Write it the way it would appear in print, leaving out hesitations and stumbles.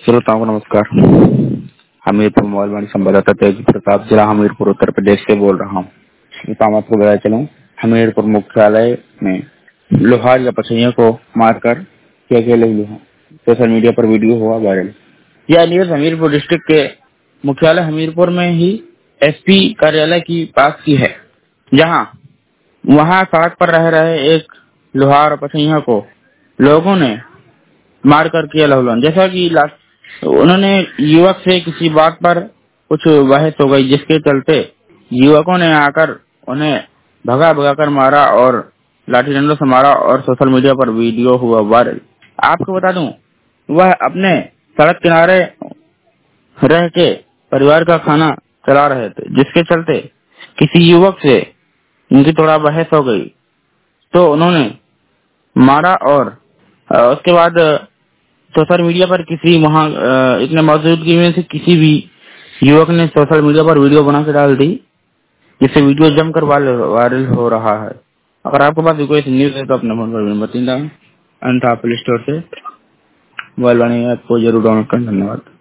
श्रोताओं को नमस्कार। हमीरपुर मोबाइल संवाददाता तेज प्रताप, जिला हमीरपुर, उत्तर प्रदेश से बोल रहा हूँ। श्रोताओं आपको बताया चलूं, हमीरपुर मुख्यालय में लोहार या पसैया को मारकर किया गया लहू। सोशल मीडिया पर वीडियो हुआ वायरल। यह न्यूज हमीरपुर डिस्ट्रिक्ट के मुख्यालय हमीरपुर में ही एसपी कार्यालय की पास की है, जहां वहां सड़क पर रह रहे एक लोहार पसैया को लोगों ने मारकर किया लहूलुहान। जैसा कि उन्होंने युवक से किसी बात पर कुछ बहस हो गई, जिसके चलते युवकों ने आकर उन्हें भगा भगा कर मारा और लाठी डंडों से मारा और सोशल मीडिया पर वीडियो हुआ वायरल। आपको बता दूं, वह अपने सड़क किनारे रह के परिवार का खाना चला रहे थे, जिसके चलते किसी युवक से उनकी थोड़ा बहस हो गई तो उन्होंने मारा। और उसके बाद सोशल मीडिया पर किसी वहाँ इतने मौजूदगी में से किसी भी युवक ने सोशल मीडिया पर वीडियो बना के डाल दी, जिससे वीडियो जमकर वायरल हो रहा है। अगर आपके पास कोई न्यूज है तो अपने फोन पर बताइए, अन्यथा प्ले स्टोर से मोबाइल वाणी ऐप को जरूर डाउनलोड करें। धन्यवाद।